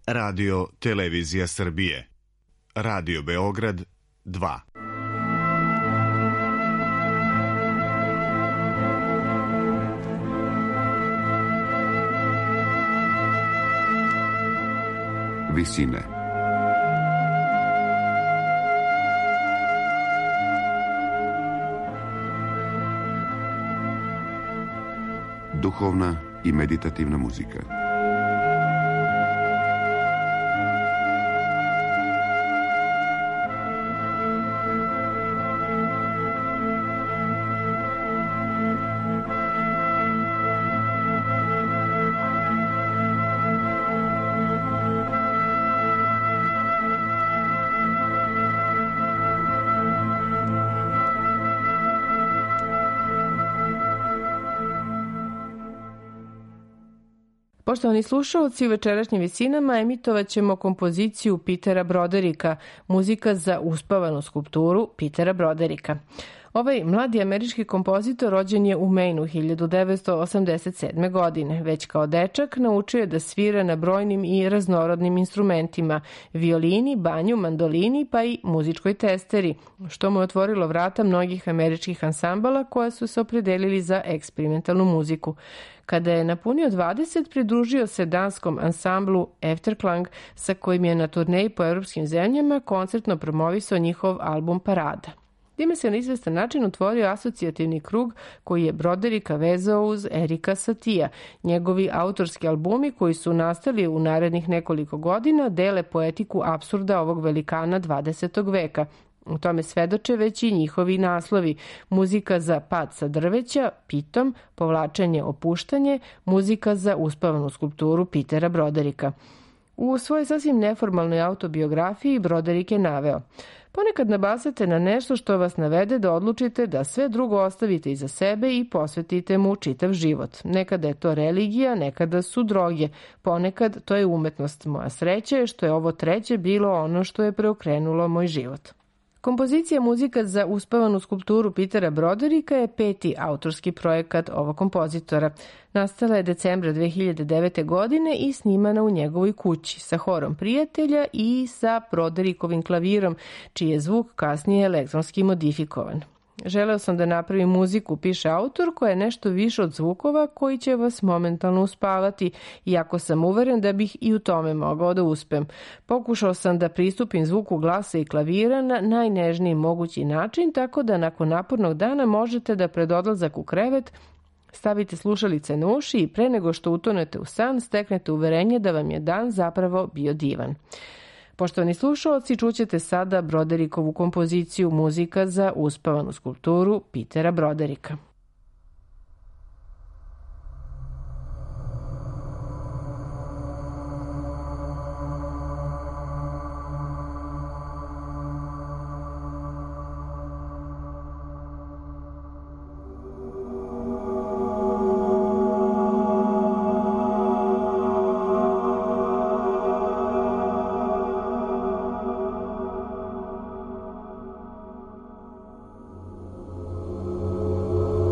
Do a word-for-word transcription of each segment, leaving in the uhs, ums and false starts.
Radio Televizija Srbije, Radio Beograd dva. Visine. Duhovna i meditativna muzika. Poštovani slušalci, u večerašnjim visinama emitovat ćemo kompoziciju Petera Broderika, muzika za uspavanu skulpturu Petera Broderika. Ovaj mladi američki kompozitor rođen je u Mainu hiljadu devetsto osamdeset sedme. godine. Već kao dečak naučio je da svira na brojnim i raznorodnim instrumentima, violini, banju, mandolini pa i muzičkoj testeri, što mu je otvorilo vrata mnogih američkih ansambala koja su se opredelili za eksperimentalnu muziku. Kada je napunio dvadeset, pridružio se danskom ansamblu Efterklang, sa kojim je na turneji po evropskim zemljama koncertno promovisao njihov album Parada. Time se na izvestan način otvorio asocijativni krug koji je Broderika vezao uz Erika Satija. Njegovi autorski albumi koji su nastali u narednih nekoliko godina dele poetiku apsurda ovog velikana dvadesetog veka. U tome svedoče već i njihovi naslovi: muzika za pad sa drveća, Pitom, povlačenje, opuštanje, muzika za uspavanu skulpturu Petera Broderika. U svojoj sasvim neformalnoj autobiografiji Broderik je naveo: ponekad nabasate na nešto što vas navede da odlučite da sve drugo ostavite iza sebe i posvetite mu čitav život. Nekada je to religija, nekada su droge, ponekad to je umetnost. Moja sreća je što je ovo treće bilo ono što je preokrenulo moj život. Kompozicija muzika za uspavanu skulpturu Petera Broderika je peti autorski projekat ovog kompozitora. Nastala je decembra dve hiljade devete. godine i snimana u njegovoj kući sa horom prijatelja i sa Broderikovim klavirom, čiji je zvuk kasnije elektronski modifikovan. Želeo sam da napravim muziku, piše autor, koja je nešto više od zvukova koji će vas momentalno uspavati, iako sam uveren da bih i u tome mogao da uspem. Pokušao sam da pristupim zvuku glasa i klavira na najnežniji mogući način, tako da nakon napornog dana možete da pred odlazak u krevet stavite slušalice na uši i pre nego što utonete u san steknete uverenje da vam je dan zapravo bio divan. Poštovani slušalci, čućete sada Broderikovu kompoziciju muzika za uspavanu skulpturu Petera Broderika. Oh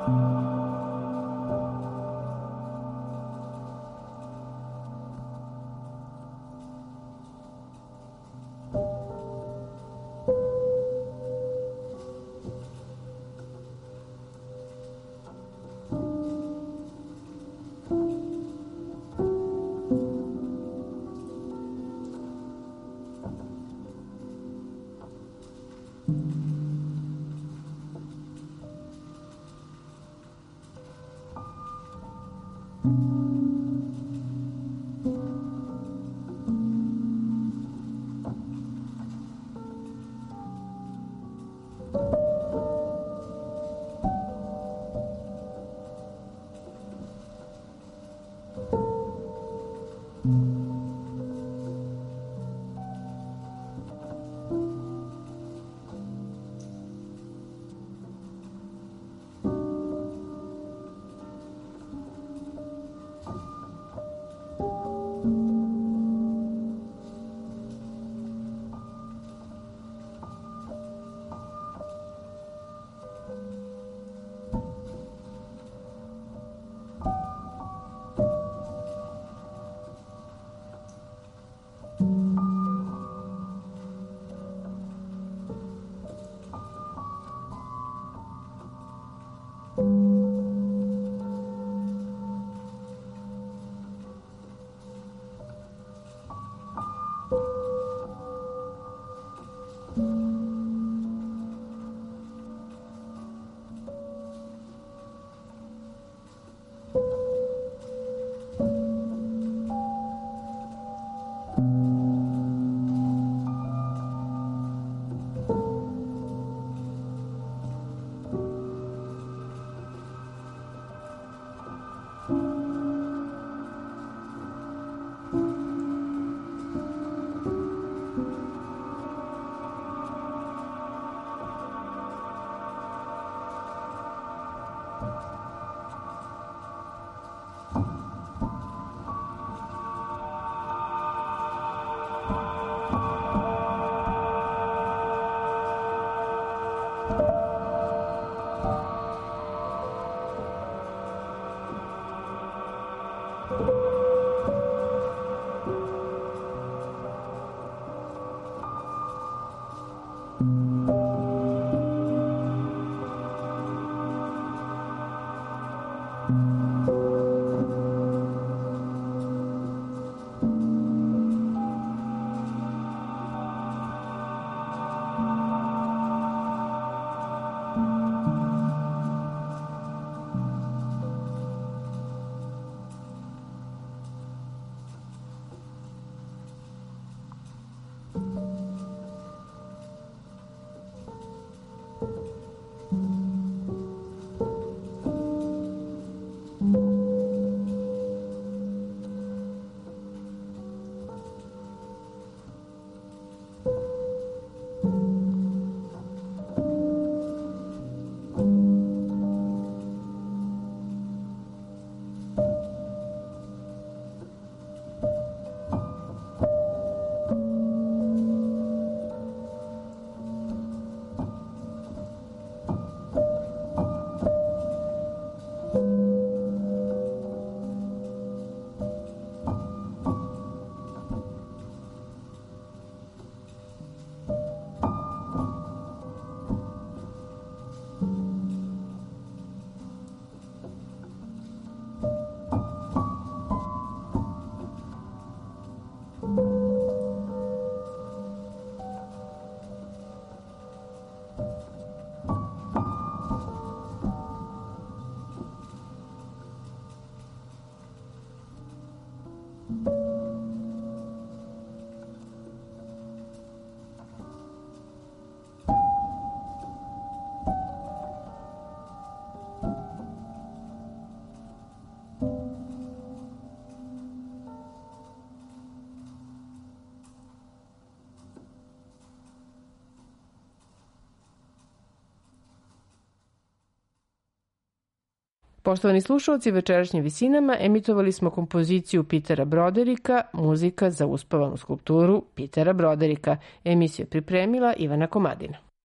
Poštovani slušalci, večerašnjim visinama emitovali smo kompoziciju Petera Broderika, muzika za uspavanu skulpturu Petera Broderika. Emisiju je pripremila Ivana Komadina.